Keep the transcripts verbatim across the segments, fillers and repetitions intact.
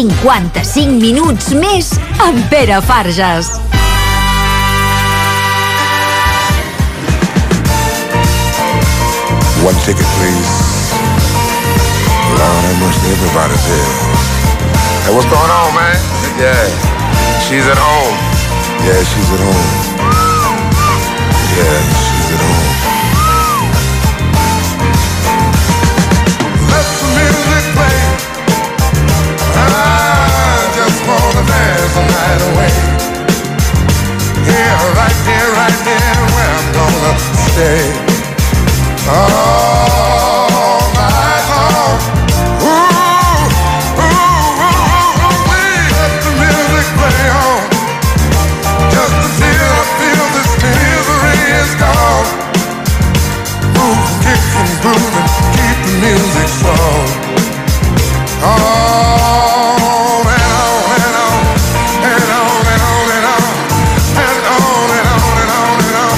cinquanta-cinc minuts més amb Pere Farges. One ticket, please. Lord have mercy, everybody's here. Hey, what's going on, man? Yeah, she's at home. Yeah, she's at home. Yeah, she's at home. Let the music play. I just wanna dance the night away. Here, right here, right here, where I'm gonna stay. All night long. Ooh, ooh, ooh, ooh, ooh, let the music play on. Just until I feel this misery is gone. Move, kick and groove and keep the music strong. On and on and on and on and on and on and on and on and on and on.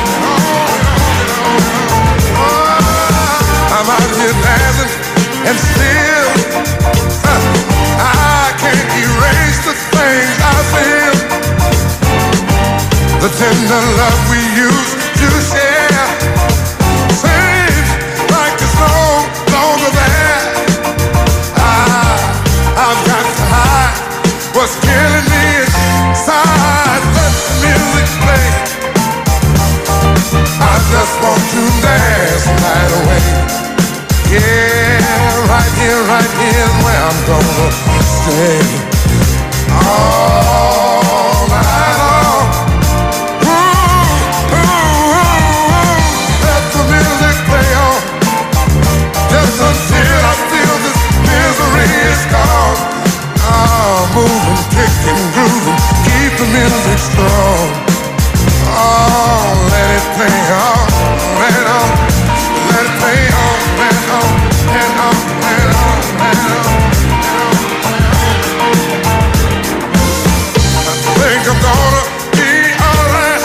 I'm out here dancing and still uh, I can't erase the things I feel. The tender love we used to share seems like it's no longer there. I, I've got to hide what's killing me inside. Let the music play. I just want to dance the night away. Yeah, right here, right here is where I'm gonna stay. All night long. Ooh, ooh, ooh, ooh. Let the music play on. Just until I feel this misery is gone. Oh, moving, kicking, grooving, keep the music strong. Oh, let it play on, let it on. Let it play on, and on, and on, and on, and on. I think I'm gonna be alright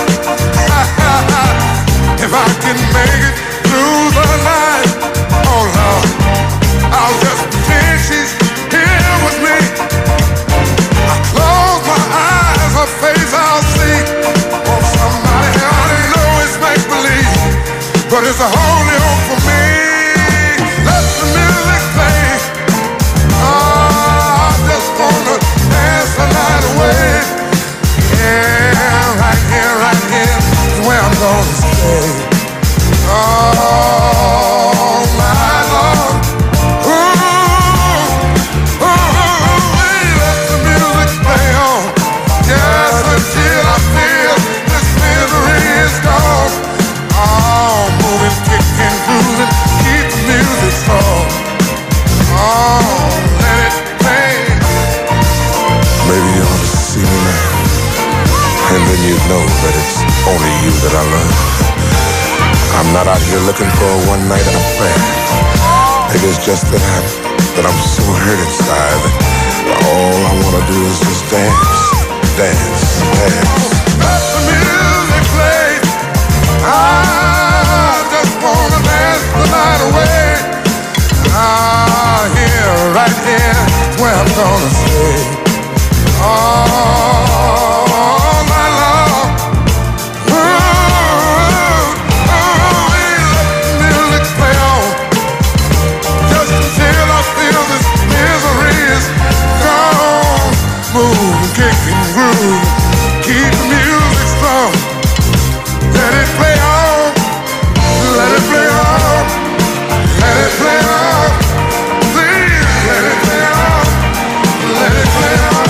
if I can make it through the night. Oh Lord, I'll just pretend she's here with me. I close my eyes, her face I'll see. Want somebody I know it's make believe, but it's a holy hope for me. Let the music play. Oh, I just wanna dance the night away. Yeah, right here, right here is where I'm gonna stay. All night long. Ooh, ooh, ooh, ooh, let the music play on. Yes, until I feel this misery is gone. Oh, moving, kicking, grooving, keep the music strong. Oh, let it play. Maybe you ought to see me now, and then you'd know that it's only you that I love. I'm not out here looking for a one-night affair. Maybe it's just that I'm, that I'm so hurt inside that all I wanna do is just dance, dance, dance. Let the music play. I just wanna dance the night away. Ah, here, right here, is where I'm gonna stay. All night long. Ooh, ooh, let the music play on. Just until I feel this misery is gone. Move, kick and groove, keep the music strong. Let it play on, let it play on, let it play on, please let it play on, let it play on.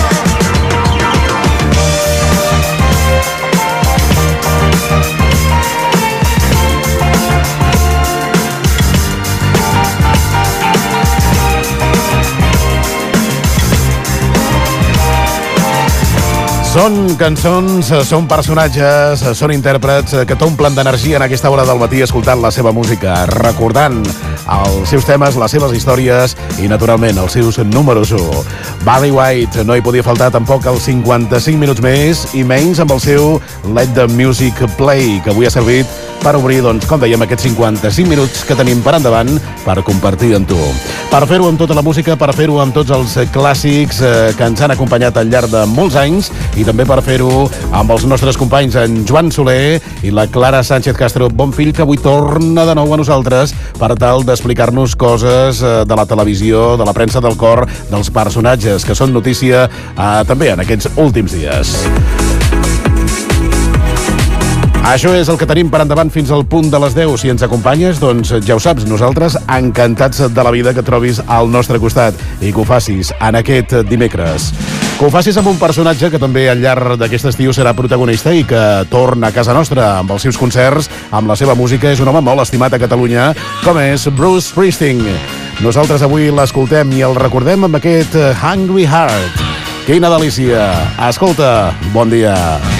Són cançons, són personatges, són intèrprets que t'omplen d'energia en aquesta hora del matí escoltant la seva música, recordant els seus temes, les seves històries i, naturalment, els seus números u. Barry White no hi podia faltar tampoc els cinquanta-cinc minuts més i menys amb el seu Let the Music Play, que avui ha servit per obrir, doncs, com dèiem, aquests cinquanta-cinc minuts que tenim per endavant per compartir amb tu. Per fer-ho amb tota la música, per fer-ho amb tots els clàssics eh, que ens han acompanyat al llarg de molts anys i també per fer-ho amb els nostres companys en Joan Soler i la Clara Sánchez Castro Bonfill, que avui torna de nou a nosaltres per tal d'explicar-nos coses eh, de la televisió, de la premsa del cor, dels personatges que són notícia eh, també en aquests últims dies. Això és el que tenim per endavant fins al punt de les deu. Si ens acompanyes, doncs ja ho saps, nosaltres encantats de la vida que et trobis al nostre costat i que ho facis en aquest dimecres. Que ho facis amb un personatge que també al llarg d'aquest estiu serà protagonista i que torna a casa nostra amb els seus concerts, amb la seva música. És un home molt estimat a Catalunya, com és Bruce Springsteen. Nosaltres avui l'escoltem i el recordem amb aquest Hungry Heart. Quina delícia! Escolta, bon dia.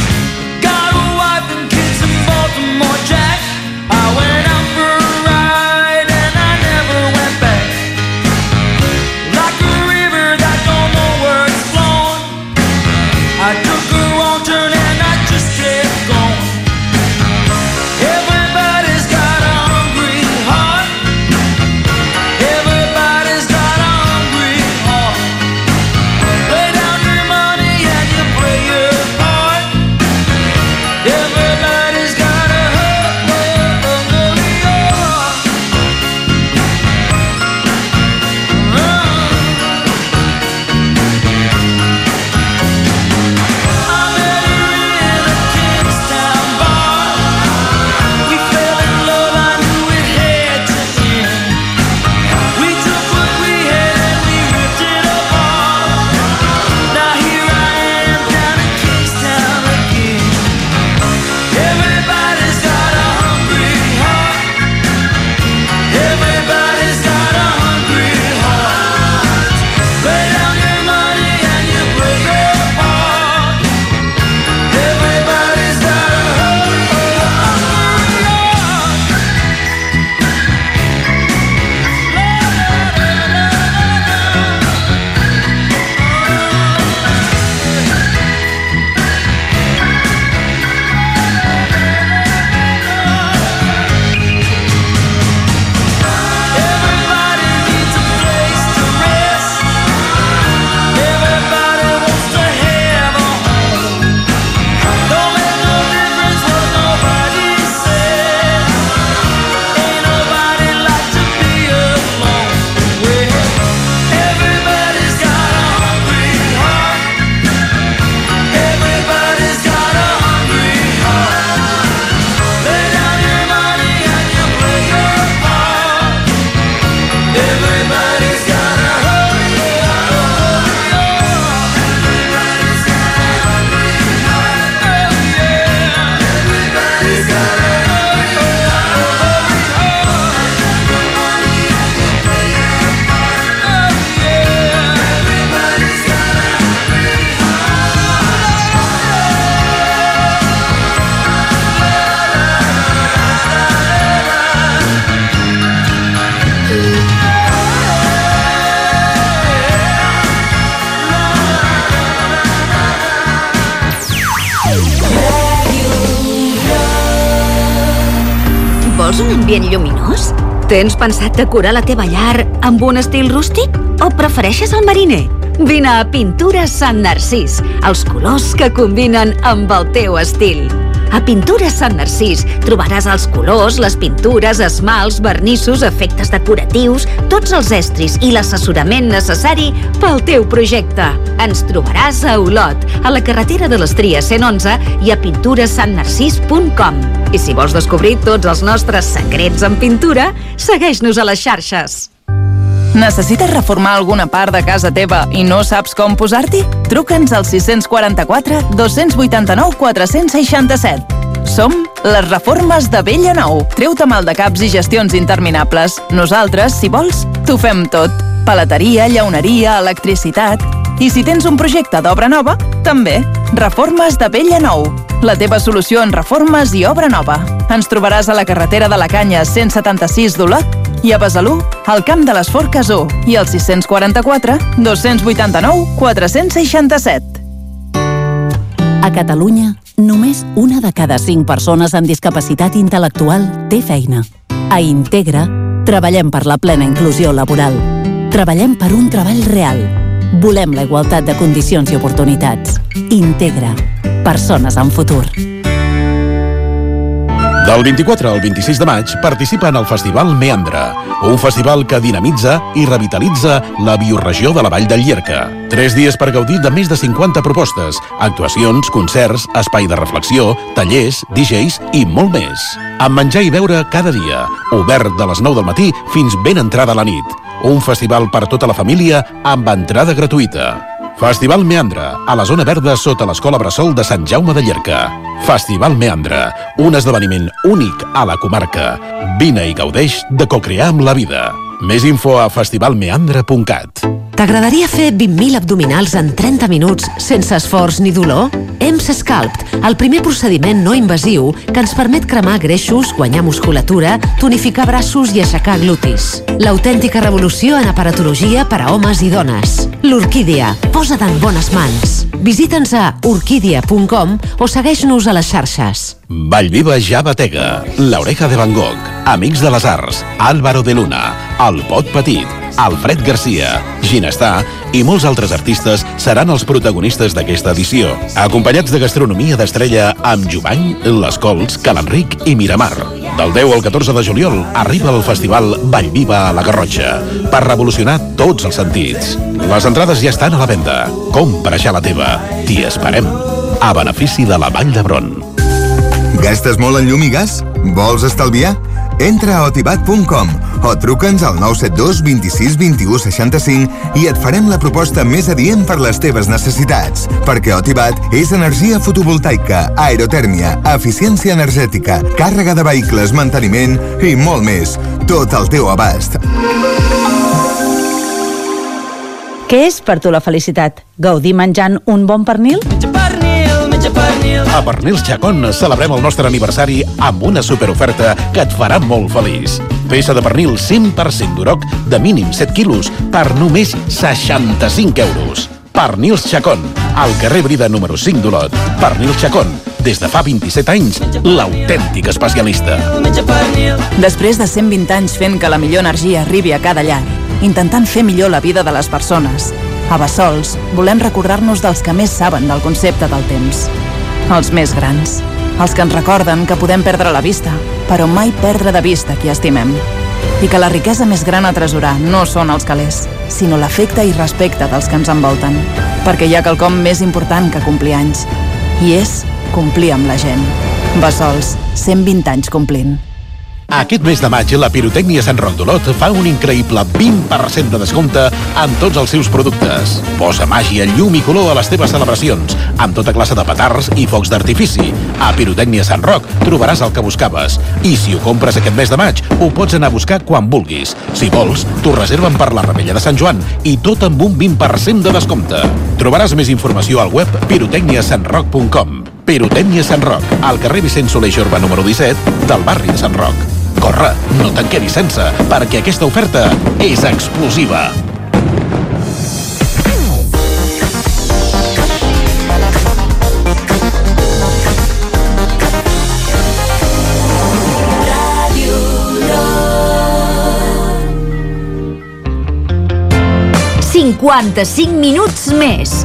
Vols un ambient lluminós? Tens pensat decorar la teva llar amb un estil rústic? O prefereixes el mariner? Vine a Pintures Sant Narcís, els colors que combinen amb el teu estil. A Pintures Sant Narcís trobaràs els colors, les pintures, esmalts, vernissos, efectes decoratius, tots els estris i l'assessorament necessari pel teu projecte. Ens trobaràs a Olot, a la carretera de les Tries cent onze i a pintures sant narcís punt com. I si vols descobrir tots els nostres secrets en pintura, segueix-nos a les xarxes. Necessites reformar alguna part de casa teva i no saps com posar-t'hi? Truca'ns al sis quatre quatre, dos vuit nou, quatre sis set. Som les reformes de Bellanou. Treu-te mal de caps i gestions interminables. Nosaltres, si vols, t'ho fem tot. Paleteria, llauneria, electricitat... I si tens un projecte d'obra nova, també. Reformes de Bellanou. La teva solució en reformes i obra nova. Ens trobaràs a la carretera de la Canya cent setanta-sis d'Olot i a Besalú, al Camp de les Forques u i al sis quatre quatre, dos vuit nou, quatre sis set. A Catalunya Només una de cada cinc persones amb discapacitat intel·lectual té feina. A Integra, treballem per la plena inclusió laboral. Treballem per un treball real. Volem la igualtat de condicions i oportunitats. Integra. Persones amb futur. Del vint-i-quatre al vint-i-sis de maig participa en el Festival Meandre, un festival que dinamitza i revitalitza la bioregió de la Vall del Llierca. Tres dies per gaudir de més de cinquanta propostes, actuacions, concerts, espai de reflexió, tallers, D Js i molt més. Amb menjar i beure cada dia, obert de les nou del matí fins ben entrada la nit. Un festival per tota la família amb entrada gratuïta. Festival Meandre, a la zona verda sota l'Escola Bressol de Sant Jaume de Llierca. Festival Meandre, un esdeveniment únic a la comarca. Vine i gaudeix de cocrear amb la vida. Més info a festival meandre punt cat. T'agradaria fer vint mil abdominals en trenta minuts sense esforç ni dolor? E M S Sculpt, el primer procediment no invasiu que ens permet cremar greixos, guanyar musculatura, tonificar braços i aixecar glutis. L'autèntica revolució en aparatologia per a homes i dones. L'Orquídia, posa't en bones mans. Visita'ns a orquídia punt com o segueix-nos a les xarxes. Vallviva ja batega, l'Oreja de Van Gogh, Amics de les Arts, Álvaro de Luna, El Pot Petit, Alfred Garcia, Ginestar i molts altres artistes seran els protagonistes d'aquesta edició, acompanyats de gastronomia d'estrella amb Jubany, Les Cols, Ca l'Enric i Miramar. Del deu al catorze de juliol arriba el festival Vallviva a la Garrotxa per revolucionar tots els sentits. Les entrades ja estan a la venda. Compra ja la teva. T'hi esperem. A benefici de la Vall d'Hebron. Gastes molt en llum i gas? Vols estalviar? Entra a otibat punt com o truca'ns al nou set dos vint sis vint u seixanta-cinc i et farem la proposta més adient per les teves necessitats. Perquè Otibat és energia fotovoltaica, aerotèrmia, eficiència energètica, càrrega de vehicles, manteniment i molt més. Tot al teu abast. Què és per tu la felicitat? Gaudir menjant un bon pernil? A Pernils Chacón celebrem el nostre aniversari amb una superoferta que et farà molt feliç. Peça de pernil cent per cent d'uroc de mínim set quilos per només seixanta-cinc euros. Pernils Chacón, al carrer Brida número cinc d'Olot. Pernils Chacón, des de fa vint-i-set anys, l'autèntic especialista. Després de cent vint anys fent que la millor energia arribi a cada llar, intentant fer millor la vida de les persones, a Bassols volem recordar-nos dels que més saben del concepte del temps. Els més grans, els que ens recorden que podem perdre la vista, però mai perdre de vista qui estimem. I que la riquesa més gran a atresorar no són els calés, sinó l'afecte i respecte dels que ens envolten. Perquè hi ha quelcom més important que complir anys, i és complir amb la gent. Bassols, cent vint anys complint. Aquest mes de maig, la Pirotècnia Sant Roc d'Olot fa un increïble vint per cent de descompte en tots els seus productes. Posa màgia, llum i color a les teves celebracions, amb tota classe de petards i focs d'artifici. A Pirotècnia Sant Roc trobaràs el que buscaves. I si ho compres aquest mes de maig, ho pots anar a buscar quan vulguis. Si vols, t'ho reserven per la Rebella de Sant Joan i tot amb un vint per cent de descompte. Trobaràs més informació al web pirotècnia sant roc punt com. Pirotècnia Sant Roc, al carrer Vicent Soler i Jorba número disset del barri de Sant Roc. Corre, no te'n quedis sense, perquè aquesta oferta és explosiva. cinquanta-cinc minuts més.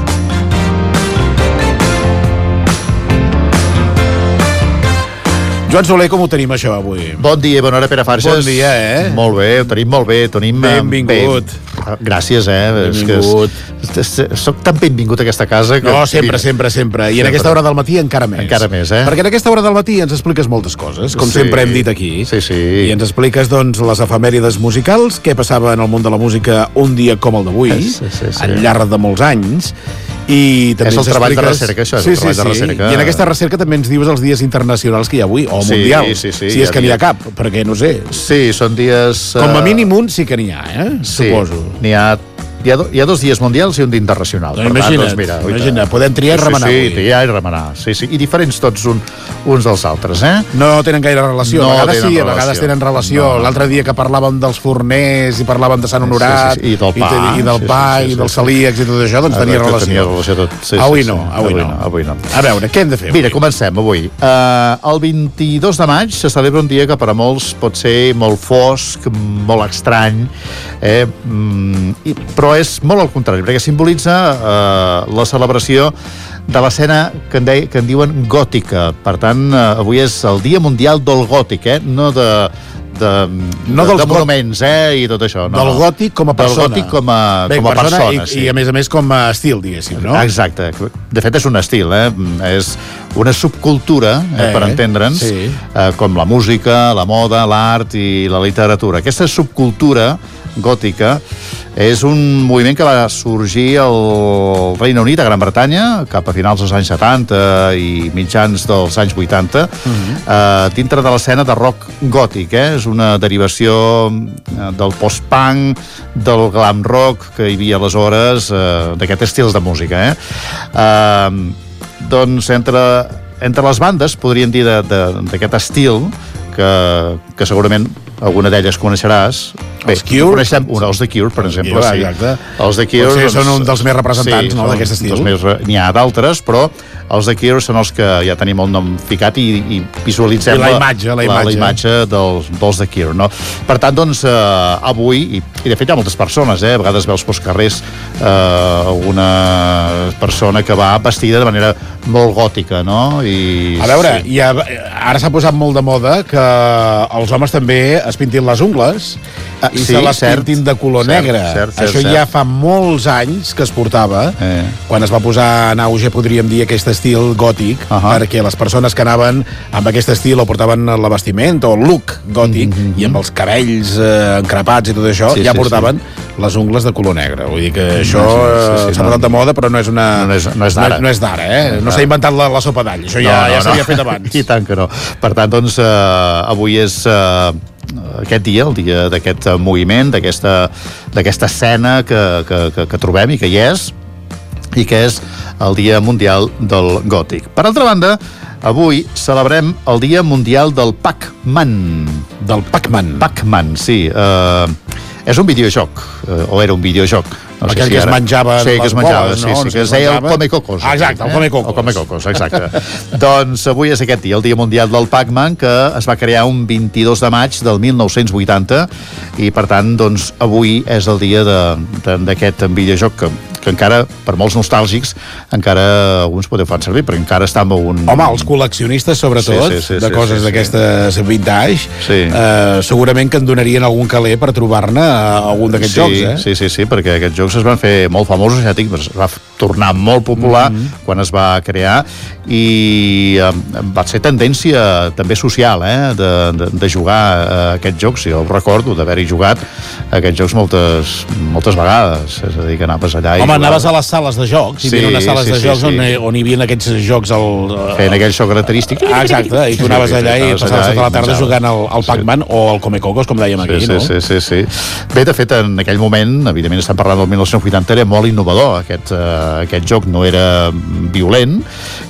Joan Soler, com ho tenim això avui? Bon dia, bona hora, Pere Farges. Bon dia, eh? Molt bé, ho tenim molt bé. Tenim, benvingut. Bé. Gràcies, eh? Benvingut. És que és, soc tan benvingut a aquesta casa que... No, sempre, sempre, sempre. I sempre. en aquesta hora del matí encara més. Encara més, eh? Perquè en aquesta hora del matí ens expliques moltes coses, com sí. sempre hem dit aquí. Sí, sí. I ens expliques, doncs, les efemèrides musicals, què passava en el món de la música un dia com el d'avui, sí, sí, sí. al llarg de molts anys. I també és el treball expliques... de recerca, això, és sí, el treball sí, de recerca. I en aquesta recerca també ens dius els dies internacionals que hi ha avui, o sí, mundials, sí, sí, si és que n'hi ha cap, perquè no sé. Sí, són dies... Com a mínim un sí que n'hi ha, eh? Sí, suposo. N'hi ha... Hi ha, do, hi ha dos dies mundials i un dia internacional. No, imagina't, doncs mira, imagina, podem triar i remenar sí, sí, avui. Sí, triar i remenar, sí, sí. I diferents tots un, uns dels altres, eh? No tenen gaire relació, No a vegades tenen sí, a vegades relació. tenen relació. No. L'altre dia que parlàvem dels forners i parlàvem de Sant Honorat Sí, sí, sí. I del pa. i, i del Sí, pa sí, sí, i sí, dels sí. celíacs i tot això, doncs tenia Exacte, relació. Tenia relació tot. Sí, sí, Avui sí, no, sí. avui no. Avui no. A veure, què hem de fer? Mira, avui? comencem avui. Uh, el vint-i-dos de maig se celebra un dia que per a molts pot ser molt fosc, molt estrany, eh? mm, i, però és molt al contrari, perquè simbolitza uh, la celebració de l'escena que, en de, que en diuen gòtica. Per tant, uh, avui és el Dia Mundial del Gòtic, eh? No de... de, No de, dels de monuments, eh, i tot això. No, Del no. gòtic com a persona. Del gòtic com a, Bé, com a persona, i, sí. i a més a més com a estil, diguéssim, no? Exacte. De fet, és un estil, eh? És una subcultura, eh, Eh, per entendre'ns, sí. eh, com la música, la moda, l'art i la literatura. Aquesta subcultura gòtica és un moviment que va sorgir al Regne Unit, a Gran Bretanya, cap a finals dels anys setanta i mitjans dels anys vuitanta, Mhm. eh, dintre de l'escena de rock gòtic, eh? És una derivació eh, del post-punk, del glam rock que hi havia aleshores, eh, d'aquest estil de música, eh? Eh, doncs entre, entre les bandes, podríem dir de- de- d'aquest estil, que, que segurament alguna d'elles coneixeràs. Bé, Els Cure? Coneixem un, els de Cure, per exemple, Cure, sí. exacte. Els de Cure... Potser són un dels més representants, no, són d'aquest estil. dels més re- N'hi ha d'altres, però els de Cure són els que ja tenim el nom ficat i, i visualitzem I la imatge, la la, imatge. la imatge dels, dels de Cure, no? Per tant, doncs, eh, avui, i, i de fet hi ha moltes persones, eh? A vegades veus pels carrers eh, una persona que va vestida de manera molt gòtica, no? I, A veure, sí. hi ha, ara s'ha posat molt de moda que els homes també es pintin les ungles Ah, i sí, se les cert, pintin de color cert, negre. cert, cert, Això cert. ja fa molts anys que es portava, Eh. quan es va posar en auge, podríem dir, aquest estil gòtic, Ahà. perquè les persones que anaven amb aquest estil o portaven la vestimenta o el look gòtic, Mm-hmm. i amb els cabells eh, encrepats i tot això, Sí, ja sí, portaven les ungles de color negre. Vull dir que això sí, sí, eh, sí, s'ha no. posat de moda, però no és una... No és- no és d'ara. No, no és d'ara, eh? No s'ha inventat la, la sopa d'all. Això ja, ja s'havia fet abans. I tant que no. Per tant, doncs, eh, avui és eh, aquest dia, el dia d'aquest eh, moviment, d'aquesta d'aquesta escena que, que, que, que trobem i que hi és, i que és el Dia Mundial del Gòtic. Per altra banda, avui celebrem el Dia Mundial del Pac-Man. Del Pac-Man. Pac-Man, sí. Eh, és un videojoc, eh, o era un videojoc. No sé Aquell si que es ara- menjaven sí, que les es menjava, boles, sí, no? sí, No sé que si es es deia el menjava. Come-Cocos. Ah, exacte, el Come-Cocos. El Come-Cocos, exacte. Doncs avui és aquest dia, el Dia Mundial del Pac-Man, que es va crear un vint-i-dos de maig del mil nou-cents vuitanta, i per tant, doncs, avui és el dia de- de- d'aquest videojoc que, que encara, per molts nostàlgics, encara alguns podeu fan servir, perquè encara està amb un... Home, els col·leccionistes, sobretot, Sí, sí, sí, de sí, coses sí, sí. d'aquestes vintage, Sí. eh, segurament que en donarien algun caler per trobar-ne eh, algun d'aquests sí, jocs, eh? Sí, sí, sí, perquè aquests jocs es van fer molt famosos, ja dic, es va f- tornar molt popular mm -hmm. quan es va crear, i eh, va ser tendència també social, eh, de, de, de jugar a aquests jocs. Jo recordo d'haver-hi jugat a aquests jocs moltes, moltes vegades, és a dir, que anaves allà i Home, jugaves. anaves a les sales de jocs, hi Sí, havia unes sales sí, de sí, jocs sí. on, on hi havia aquests jocs al... Feien aquell so característic. Ah, exacte, i tu anaves allà i anaves passaves allà tota la i tarda menjaves. jugant al, al Pac-Man o al Come-Cocos, com dèiem aquí, sí, no? Sí, sí, sí, sí. Bé, de fet, en aquell moment, evidentment estem parlant del mil nou-cents vuitanta, era molt innovador. Aquest, eh, aquest joc no era violent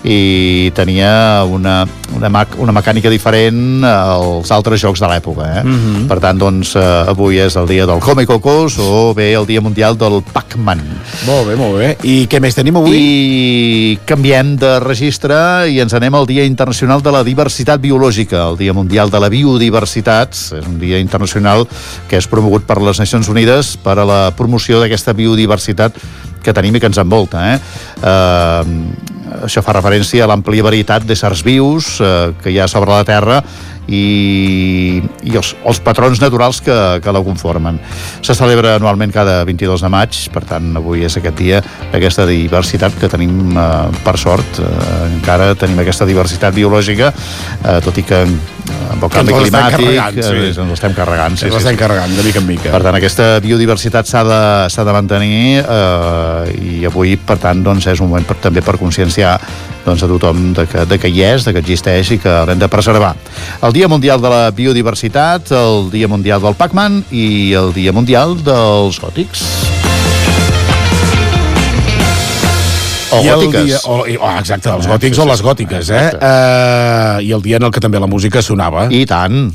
i tenia una, una, ma una mecànica diferent als altres jocs de l'època. Eh? Mhm. Mm-hmm. Per tant, doncs, eh, avui és el dia del Come-Cocos o bé el dia mundial del Pac-Man. Molt bé, molt bé. I què més tenim avui? I canviem de registre i ens anem al Dia Internacional de la Diversitat Biològica, el Dia Mundial de la Biodiversitat. És un dia internacional que és promogut per les Nacions Unides per a la promoció d'aquesta biodiversitat que tenim i que ens envolta. Eh? Eh, això fa referència a l'àmplia varietat d'éssers vius eh, que hi ha sobre la Terra i, i els, els patrons naturals que, que la conformen. Se celebra anualment cada vint-i-dos de maig, per tant avui és aquest dia, aquesta diversitat que tenim, eh, per sort, eh, encara tenim aquesta diversitat biològica, eh, tot i que amb el canvi ens l'estem climàtic carregant, sí. eh, ens l'estem carregant. Sí, Ens sí, l'estem sí. carregant, de mica en mica. Per tant, aquesta biodiversitat s'ha de, s'ha de mantenir eh, i avui, per tant, doncs, és un moment per, també per conscienciar doncs, a tothom de que, de que hi és, de que existeix i que l'hem de preservar. El Dia Mundial de la Biodiversitat, el Dia Mundial del Pac-Man i el Dia Mundial dels Gòtics. O I gòtiques. Dia, o, oh, exacte, els Eh, gòtics sí, o sí. les gòtiques, eh? Uh, I el dia en el que també la música sonava. I tant.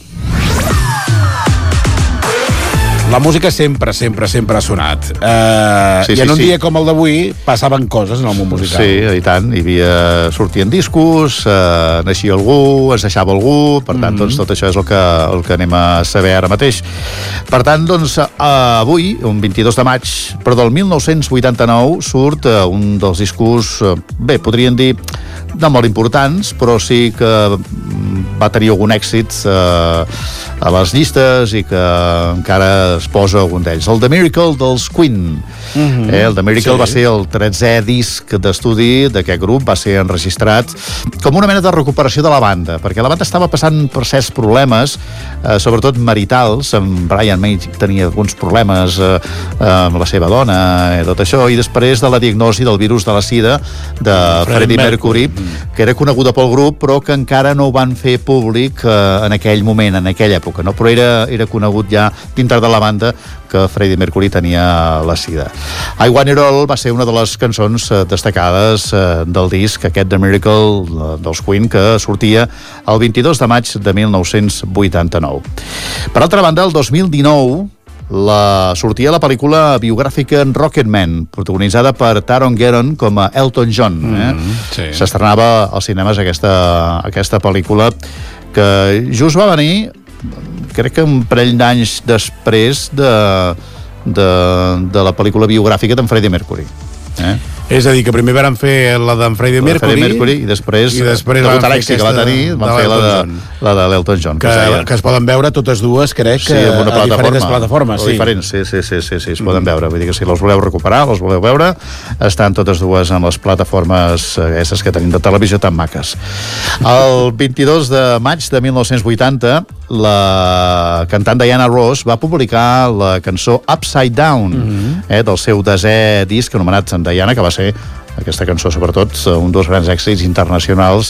La música sempre, sempre, sempre ha sonat. Uh, Sí, I sí, en un sí. dia com el d'avui passaven coses en el món musical. Sí, i tant. Hi havia... Sortien discos, eh, naixia algú, es deixava algú, per tant, doncs, tot això és el que, el que anem a saber ara mateix. Per tant, doncs, eh, avui, un vint-i-dos de maig, però del mil nou-cents vuitanta-nou, surt eh, un dels discos, eh, bé, podríem dir, no molt importants, però sí que mm, va tenir algun èxit eh, a les llistes i que encara es posa algun d'ells. El The Miracle dels Queen. Mm-hmm. eh, el The Miracle Sí. va ser el tretzè disc d'estudi d'aquest grup, va ser enregistrat com una mena de recuperació de la banda, perquè la banda estava passant per certs problemes, eh, sobretot maritals. En Brian May tenia alguns problemes eh, amb la seva dona i tot això, i després de la diagnosi del virus de la sida de Freddie Mercury, que era coneguda pel grup, però que encara no ho van fer públic eh, en aquell moment, en aquella època, no? Però era, era conegut ja dintre de la banda que Freddie Mercury tenia la sida. I Want It All va ser una de les cançons eh, destacades eh, del disc, aquest The Miracle eh, dels Queen, que sortia el vint-i-dos de maig de mil nou-cents vuitanta-nou. Per altra banda, el dos mil dinou la sortia la pel·lícula biogràfica Rocketman, protagonitzada per Taron Egerton com a Elton John. Eh? Mm, sí. S'estrenava als cinemes aquesta, aquesta pel·lícula, que just va venir, crec que un parell d'anys després de, de, de la pel·lícula biogràfica d'en Freddie Mercury. Eh? És a dir, que primer van fer la d'en Freddie La de Mercury, Freddie Mercury i després, i després degut van a fer l'èxit que va aquesta tenir, van de fer la de, l'Elton John. la de l'Elton John, que, que, es deia. que es poden veure totes dues, crec, Sí, en una a diferents plataforma. plataformes. O Sí. diferents, sí, sí, sí, sí, sí, es poden veure. Vull dir que si les voleu recuperar, les voleu veure, estan totes dues en les plataformes aquestes que tenim de televisió tan maques. El vint-i-dos de maig de mil nou-cents vuitanta, la cantant Diana Ross va publicar la cançó Upside Down, mm-hmm. eh, del seu desè disc anomenat Diana, que va ser aquesta cançó, sobretot, un dels grans èxits internacionals,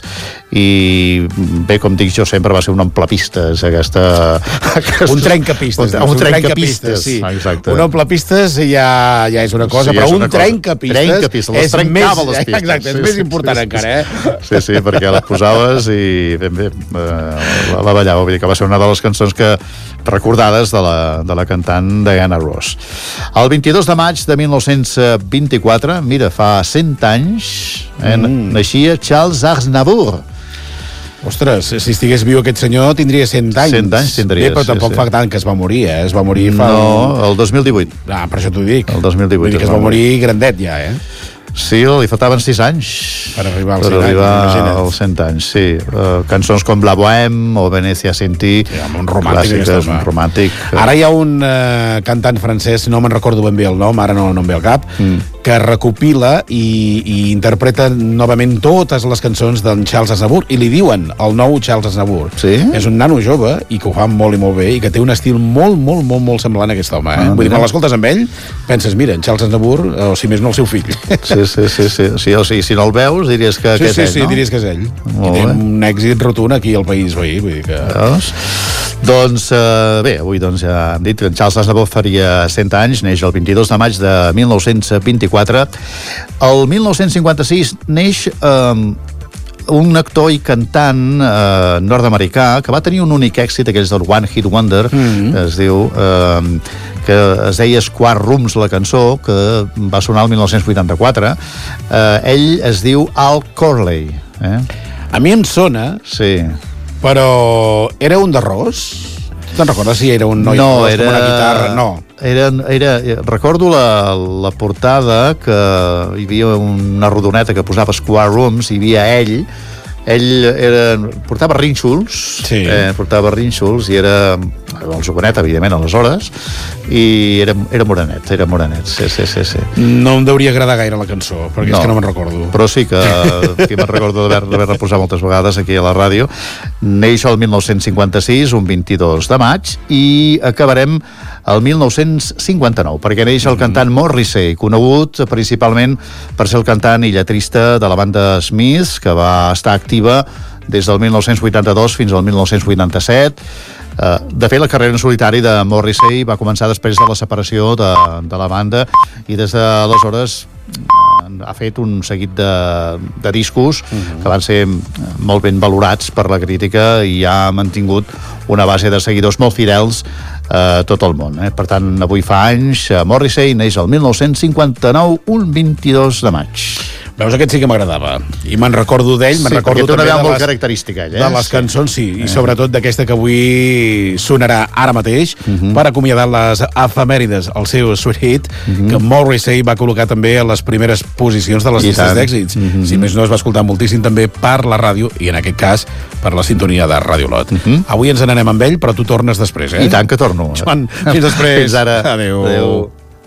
i bé, com dic jo sempre, va ser un omplapistes aquesta, aquesta... Un trencapistes. un, un trencapistes, sí. exacte. Un omplapistes ja, ja és una cosa, Sí, però és un una cosa. trencapistes, Trencapistes, les és trencava més, les pistes. exacte, és Sí, més sí, important sí, encara, eh? Sí, sí, perquè la posaves i ben bé, eh, la, la ballava, vull dir que va ser una de les cançons que recordades de la, de la cantant Diana Ross. El vint-i-dos de maig de mil nou-cents vint-i-quatre, mira, fa cent anys, eh, mm. naixia Charles Aznavour. Ostres, si estigués viu aquest senyor tindria cent anys. cent anys tindria, Bé, però sí, tampoc sí. fa tant que es va morir, eh? Es va morir fa... No, el dos mil divuit. Ah, per això t'ho dic. El dos mil divuit Vull dir que es es va va morir grandet ja, eh? Sí, li faltaven sis anys per arribar als per cent anys, arribar imagina't. als cent anys, sí. Uh, cançons com La Bohème o Venecia sin ti, Sí, home, un romàntic, clàssiques, aquest home. un romàntic. Ara hi ha un uh, cantant francès, no me'n recordo ben bé el nom, ara no, no em ve al cap, mm. que recopila i, i interpreta novament totes les cançons d'en Charles Aznavour, i li diuen el nou Charles Aznavour. Sí? És un nano jove i que ho fa molt i molt bé i que té un estil molt, molt, molt, molt semblant a aquest home. Eh? Ah, Vull dir, mira. quan l'escoltes amb ell, penses, mira, en Charles Aznavour, o si més no el seu fill. Sí, sí, sí, sí. sí o sigui, si no el veus, diries que, Sí, que és sí, ell, sí, no? diries que és ell. Molt I té bé. un èxit rotund aquí al país veí, vull dir que... Veus? Doncs, eh, bé, avui doncs, ja hem dit que en Charles Aznavour faria cent anys, neix el vint-i-dos de maig de mil nou-cents vint-i-quatre. El mil nou-cents cinquanta-sis neix eh, un actor i cantant eh, nord-americà que va tenir un únic èxit, aquells del One Hit Wonder, mm-hmm. es diu... Eh, que es deia Square Rooms, la cançó, que va sonar el mil nou-cents vuitanta-quatre. Eh, ell es diu Al Corley. Eh? A mi em sona, Sí. però era un d'arròs? Tu te'n recordes si era un noi No, arròs era... com una guitarra? No. Era, era, recordo la, la portada, que hi havia una rodoneta que posava Square Rooms, hi havia ell, ell era, portava rínxols, Sí. eh, portava rínxols i era el jovenet, evidentment, aleshores, i era, era morenet, era morenet, sí, sí, sí, sí. No em deuria agradar gaire la cançó, perquè no. és que no me'n recordo. Però sí que, que me'n recordo d'haver-la posat moltes vegades aquí a la ràdio. Neix el mil nou-cents cinquanta-sis, un vint-i-dos de maig, i acabarem el mil nou-cents cinquanta-nou, perquè neix el cantant Morrissey, conegut principalment per ser el cantant i lletrista de la banda Smiths, que va estar activa des del mil nou-cents vuitanta-dos fins al mil nou-cents vuitanta-set. Uh, de fet, la carrera en solitari de Morrissey va començar després de la separació de, de la banda, i des d'aleshores uh, ha fet un seguit de, de discos uh-huh. que van ser molt ben valorats per la crítica i ha mantingut una base de seguidors molt fidels a tot el món. Eh? Per tant, avui fa anys, Morrissey neix el mil nou-cents cinquanta-nou, un vint-i-dos de maig. Veus, aquest sí que m'agradava. I me'n recordo d'ell, me'n sí, recordo també de les, molt característica, ell, eh? de les cançons, sí, i sobretot d'aquesta que avui sonarà ara mateix uh-huh. per acomiadar les efemèrides, el seu Sweet Hit, uh-huh. que Morrissey va col·locar també a les primeres posicions de les llistes d'èxits. Uh-huh. Si més no, es va escoltar moltíssim també per la ràdio, i en aquest cas per la sintonia de Ràdio Lot. Uh-huh. Avui ens n'anem amb ell, però tu tornes després, eh? I tant que torno. Joan, fins després. Fins ara. Adéu. Adéu.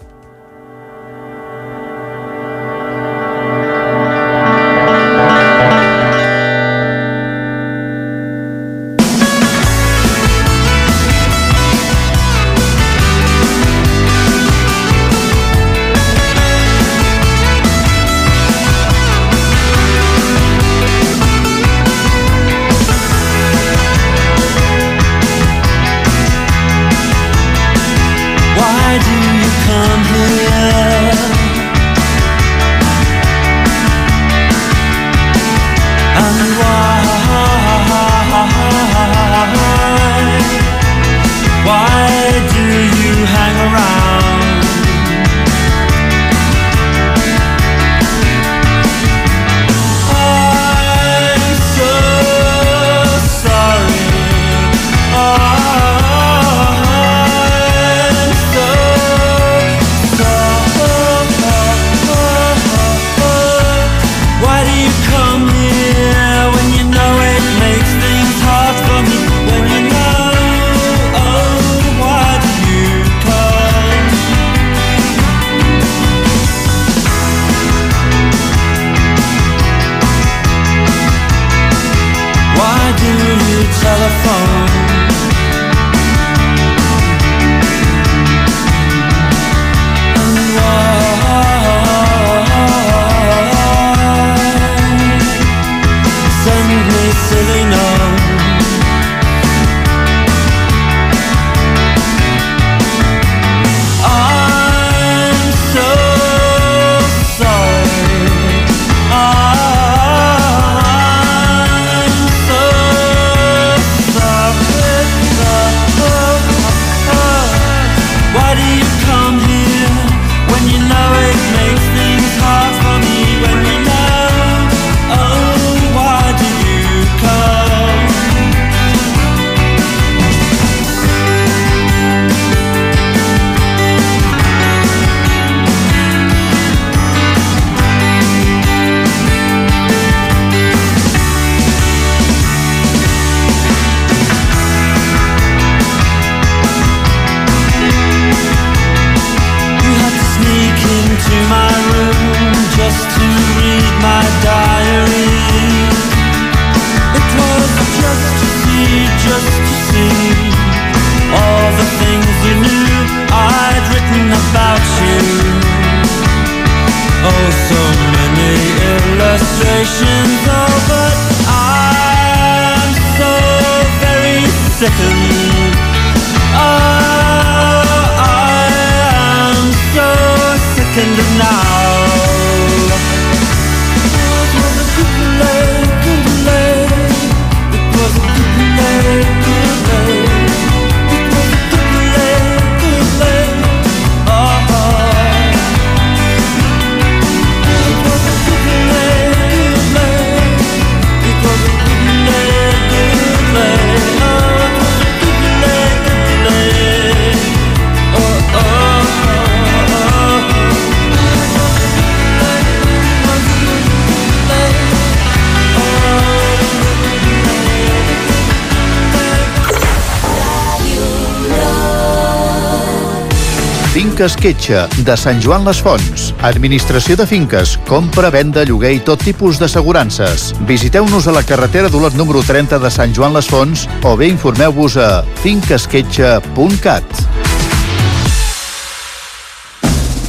Finques Quetxa, de Sant Joan les Fonts. Administració de finques, compra, venda, lloguer i tot tipus d'assegurances. Visiteu-nos a la carretera d'Olot número trenta de Sant Joan les Fonts o bé informeu-vos a finques quetxa punt cat.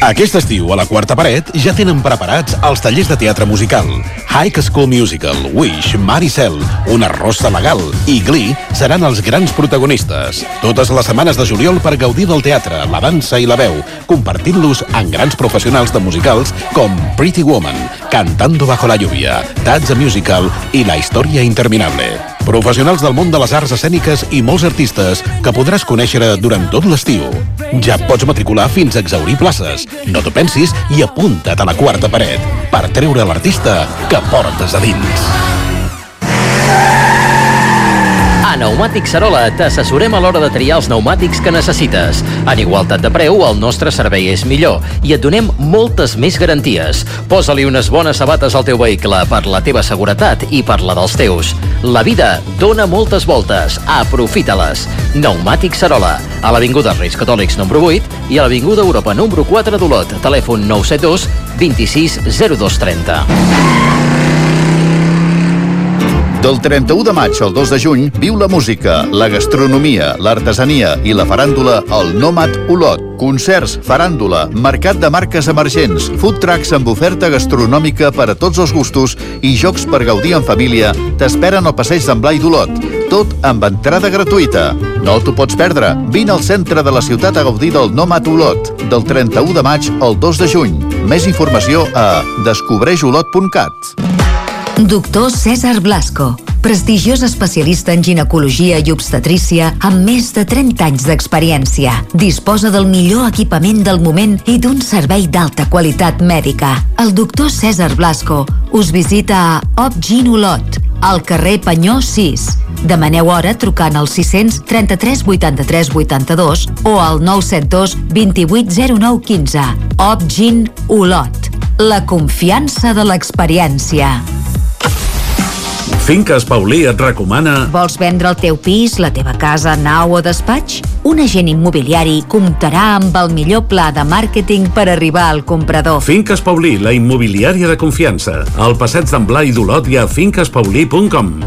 Aquest estiu, a la Quarta Paret, ja tenen preparats els tallers de teatre musical. High School Musical, Wish, Maricel, Una rossa legal i Glee seran els grans protagonistes. Totes les setmanes de juliol per gaudir del teatre, la dansa i la veu, compartint-los amb grans professionals de musicals com Pretty Woman, Cantando bajo la lluvia, That's a Musical i La història interminable. Professionals del món de les arts escèniques i molts artistes que podràs conèixer durant tot l'estiu. Ja pots matricular fins a exhaurir places. No t'ho pensis i apunta't a la Quarta Paret per treure l'artista que portes a dins. A Pneumàtics Sarola t'assessorem a l'hora de triar els pneumàtics que necessites. En igualtat de preu, el nostre servei és millor i et donem moltes més garanties. Posa-li unes bones sabates al teu vehicle per la teva seguretat i per la dels teus. La vida dona moltes voltes. Aprofita-les. Pneumàtics Sarola, a l'Avinguda Reis Catòlics número vuit i a l'Avinguda Europa número quatre d'Olot. Telèfon nou set dos vint sis zero dos trenta. Del trenta-u de maig al dos de juny viu la música, la gastronomia, l'artesania i la faràndula al Nomad Olot. Concerts, faràndula, mercat de marques emergents, food trucks amb oferta gastronòmica per a tots els gustos i jocs per gaudir en família t'esperen al passeig d'en Blai d'Olot. Tot amb entrada gratuïta. No t'ho pots perdre. Vine al centre de la ciutat a gaudir del Nomad Olot, del trenta-u de maig al dos de juny. Més informació a descobreix olot punt cat. Doctor César Blasco, prestigiós especialista en ginecologia i obstetrícia amb més de trenta anys d'experiència. Disposa del millor equipament del moment i d'un servei d'alta qualitat mèdica. El doctor César Blasco us visita a Opgin Olot, al carrer Panyó sis. Demaneu hora trucant al sis trenta-tres vuitanta-tres vuitanta-dos o al nou set dos vint-i-vuit zero nou quinze. Opgin Olot, la confiança de l'experiència. Finques Paulí et recomana... Vols vendre el teu pis, la teva casa, nau o despatx? Un agent immobiliari comptarà amb el millor pla de màrqueting per arribar al comprador. Finques Paulí, la immobiliària de confiança. Al passeig d'en Blai d'Olot i a finques paulí punt com.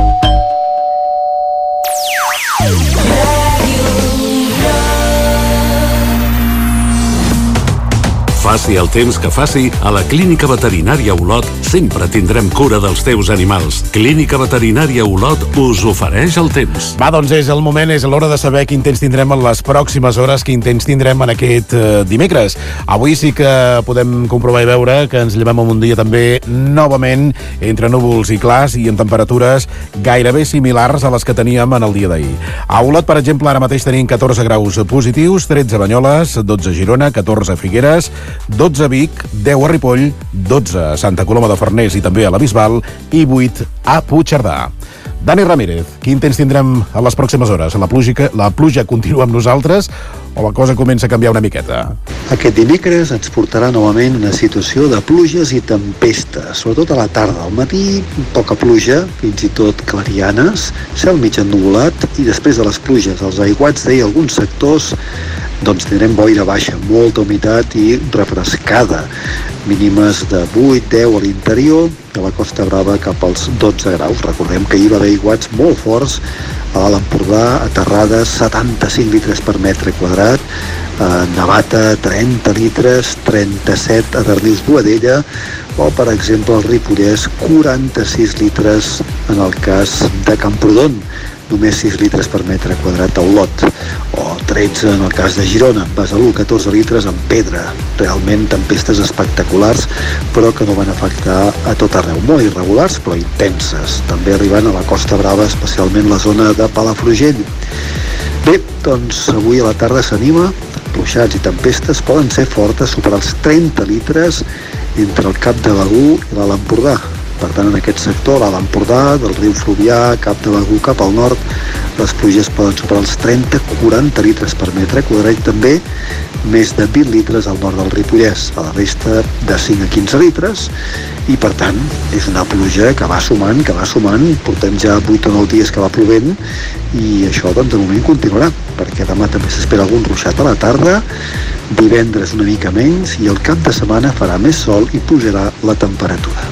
Faci el temps que faci, a la Clínica Veterinària Olot sempre tindrem cura dels teus animals. Clínica Veterinària Olot us ofereix el temps. Va, doncs és el moment, és l'hora de saber quin temps tindrem en les pròximes hores, quin temps tindrem en aquest eh, dimecres. Avui sí que podem comprovar i veure que ens llevem en un dia també novament entre núvols i clars i en temperatures gairebé similars a les que teníem en el dia d'ahir. A Olot, per exemple, ara mateix tenim catorze graus positius, tretze a Banyoles, dotze a Girona, catorze a Figueres, dotze a Vic, deu a Ripoll, dotze a Santa Coloma de Farners i també a la Bisbal i vuit a Puigcerdà. Dani Ramírez, quin temps tindrem a les pròximes hores? La pluja, la pluja continua amb nosaltres o la cosa comença a canviar una miqueta? Aquest dimecres ens portarà novament una situació de pluges i tempestes, sobretot a la tarda. Al matí, poca pluja, fins i tot clarianes, cel mig ennuvolat i després de les pluges, els aiguats d'ahir alguns sectors, doncs tindrem boira baixa, molta humitat i refrescada, mínimes de vuit a deu a l'interior, de la Costa Brava cap als dotze graus. Recordem que hi va haver aiguats molt forts a l'Alt Empordà, a Terrades, setanta-cinc litres per metre quadrat, a Navata, trenta litres, trenta-set a Darnius Boadella, o, per exemple, al Ripollès, quaranta-sis litres en el cas de Camprodon, només sis litres per metre quadrat a Olot, o tretze en el cas de Girona, Besalú, catorze litres en Pedra. Realment tempestes espectaculars, però que no van afectar a tot arreu, molt irregulars però intenses, també arribant a la Costa Brava, especialment la zona de Palafrugell. Bé, doncs avui a la tarda s'anima, ruixats i tempestes poden ser fortes, superar els trenta litres entre el Cap de Begur i l'Alt Empordà. Per tant, en aquest sector, l'Alt Empordà, del riu Fluvià, Cap de Begur cap al nord, les pluges poden superar els trenta a quaranta litres per metre quadrat, també més de vint litres al nord del Ripollès, a la resta de cinc a quinze litres, i per tant és una pluja que va sumant, que va sumant, portem ja vuit o nou dies que va plovent, i això doncs de moment continuarà, perquè demà també s'espera algun ruixat a la tarda, divendres una mica menys, i el cap de setmana farà més sol i pujarà la temperatura.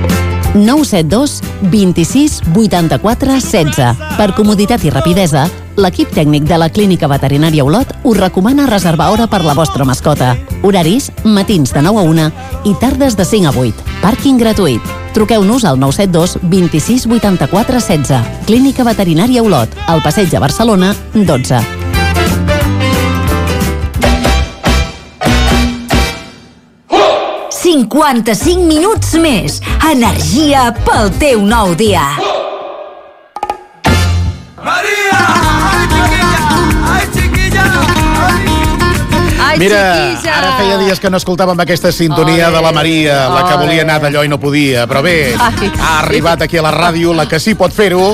nou set dos vint sis vuitanta-quatre setze. Per comoditat i rapidesa, l'equip tècnic de la Clínica Veterinària Olot us recomana reservar hora per la vostra mascota. Horaris, matins de nou a una i tardes de cinc a vuit. Pàrquing gratuït. Truqueu-nos al nou set dos vint-i-sis vuitanta-quatre setze. Clínica Veterinària Olot, al Passeig de Barcelona, dotze. cinquanta-cinc minuts més. Energia pel teu nou dia. Maria! Ai, chiquilla! Ai, chiquilla! Ai, Mira, chiquilla! ara feia dies que no escoltàvem aquesta sintonia Ole, de la Maria, la que ole. volia anar d'allò i no podia, però bé, Ai. ha arribat aquí a la ràdio, la que sí pot fer-ho.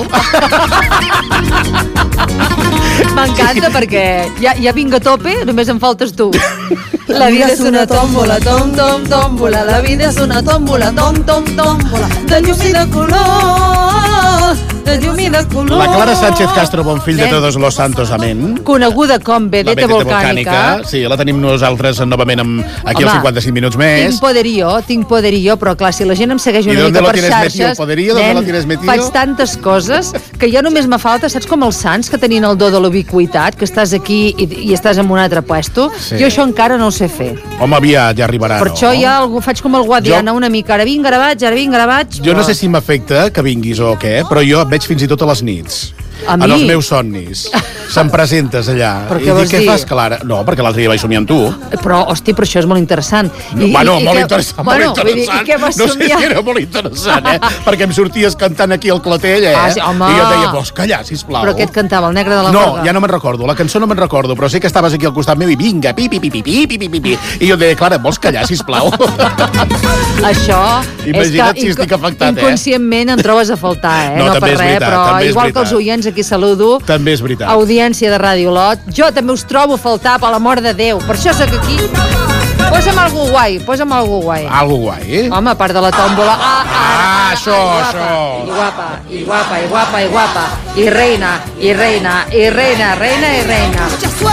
M'encanta perquè ja, ja vinc a tope, només em faltes tu. La vida és una tòmbola, tom, tom, tòmbola. La vida és una tòmbola, tom, tom, tòmbola. De llum i de color, de llum i de color. La Clara Sánchez Castro, bon fill de Todos los Santos, amén. Coneguda com Vedete Volcànica. Sí, la tenim nosaltres novament amb, aquí Home, als cinquanta-cinc minuts més. Tinc poderío, tinc poderío, però clar, si la gent em segueix ¿Y una dónde mica lo per tienes metido, xarxes... poderío? ¿Dónde lo tienes metido? Faig tantes coses que ja només me falta, saps com els sants que tenien el do de l'ubiquitat, que estàs aquí i, i estàs en un altre puesto? Sí. Jo això encara no ho sé fer. Home, aviat ja arribarà, Per no? això ja algú, faig com el Guadiana, Jo- una mica. Ara vinc, ara vaig, ara vinc, ara vaig. Jo no però- sé si m'afecta que vinguis o què, però jo et veig fins i tot a les nits. A en mi? els meus somnis. Se'm presentes allà. Però I què dic, vols què dir? fas, Clara? No, perquè l'altre dia vaig somiar amb tu. Però, hosti, però això és molt interessant. No, bueno, molt què- interessant, bueno, molt vull dir, interessant. i què vas no sé somiar? si era molt interessant, eh? Perquè em sorties cantant aquí al clatell, eh? Ah, sí, home. I jo et deia, vols callar, sisplau. Però què et cantava, el negre de la No, Gorga? ja no me'n recordo, la cançó no me'n recordo, però sé que estaves aquí al costat meu i vinga, pi, pi, pi, pi, pi, pi, pi, pi, pi. I jo et deia, Clara, vols callar, sisplau? Això Imagina't és que si estic afectat, eh? inconscientment en trobes a faltar, eh? No, No, també per és res, veritat, però també és igual que veritat. els oients aquí saludo, També és veritat. audiència de Ràdio Olot, jo també us trobo a faltar, per l'amor de Déu. Per això sóc aquí. Posa'm algú guai, posa'm algú guai. Algo guai, eh? Home, a part de la tòmbola... Ah, Ah, això, I guapa, i guapa, i guapa, i guapa. I reina, i reina, i reina, reina i reina.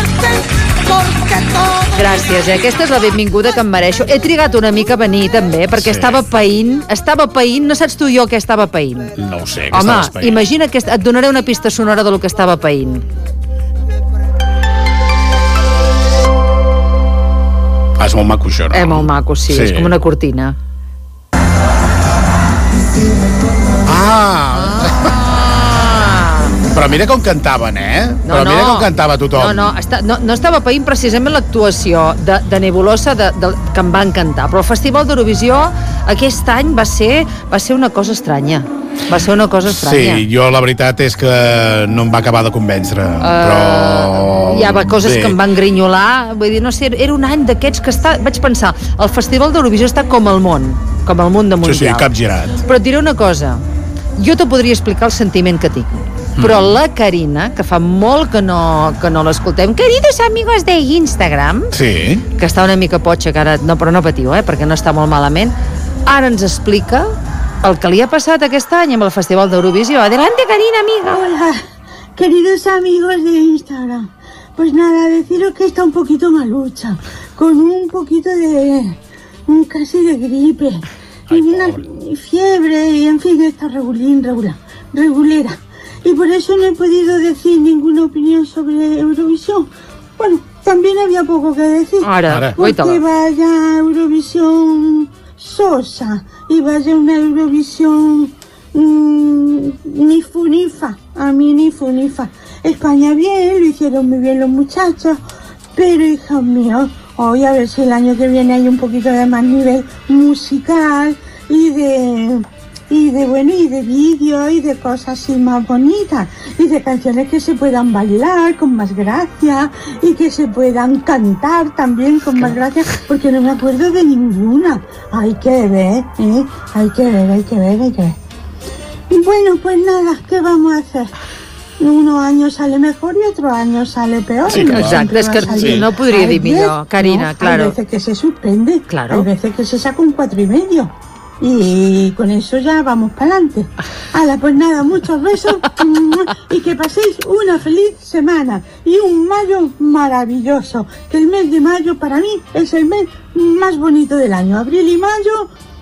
Gràcies, eh? Aquesta és la benvinguda que em mereixo. He trigat una mica a venir, també, perquè Sí. estava païnt, estava païnt, no saps tu jo què estava païnt. No ho sé, que Home, estaves païnt. imagina que... Et donaré una pista sonora de lo que estava païnt. Ah, és molt maco, això, no? Eh, molt maco, sí, Sí. és com una cortina. Ah! Però mira com cantaven, eh? No, Però mira no. com cantava tothom. No, no, està, no, no estava païnt precisament l'actuació de, de Nebulosa de, de, que em va encantar, però el Festival d'Eurovisió aquest any va ser, va ser una cosa estranya. Va ser una cosa estranya. Sí, jo la veritat és que no em va acabar de convèncer, Uh, però... Hi havia coses bé. que em van grinyolar, vull dir, no sé, era un any d'aquests que està... Vaig pensar, el Festival d'Eurovisió està com el món, com el món de Sí, mundial. sí, cap girat. Però et diré una cosa, jo te podria explicar el sentiment que tinc, però Mm. la Carina, que fa molt que no, que no l'escoltem, queridos amigos de Instagram, Sí. que està una mica potxa, que ara, no, però no patiu, eh, perquè no està molt malament, ara ens explica el que li ha passat aquest any amb el Festival d'Eurovisió. Adelante, Carina, amiga. Hola, queridos amigos de Instagram. Pues nada, deciros que está un poquito malucha, con un poquito de... un casi de gripe, y una fiebre, y en fin, está regulín, regular, regulera. Y por eso no he podido decir ninguna opinión sobre Eurovisión. Bueno, también había poco que decir. Ara, Ara. Porque cuéntala. vaya Eurovisión sosa, y vaya una Eurovisión mmm, ni fu ni fa, a mí ni fu ni fa. España bien, lo hicieron muy bien los muchachos, pero hijos míos, hoy a ver si el año que viene hay un poquito de más nivel musical y de... y de bueno y de vídeo y de cosas así más bonitas y de canciones que se puedan bailar con más gracia y que se puedan cantar también con más gracia, porque no me acuerdo de ninguna. Hay que ver, ¿eh? Hay que ver, hay que ver, hay que ver. Y bueno, pues nada, ¿qué vamos a hacer? Unos años sale mejor y otros años sale peor. Sí, No exacte, siempre és va que a salir. no podria Hay dir millor, veces, Carina, ¿no? claro. Hay veces que se suspende, Claro. hay veces que se saca un cuatro y medio. Y con eso ya vamos para adelante. Hala, pues nada, muchos besos y que paséis una feliz semana y un mayo maravilloso. Que el mes de mayo para mí es el mes más bonito del año. Abril y mayo